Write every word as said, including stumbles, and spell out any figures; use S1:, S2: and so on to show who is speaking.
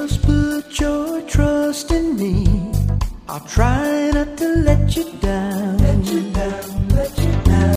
S1: Just put your trust in me. I'll try not to let you down. Let you down, let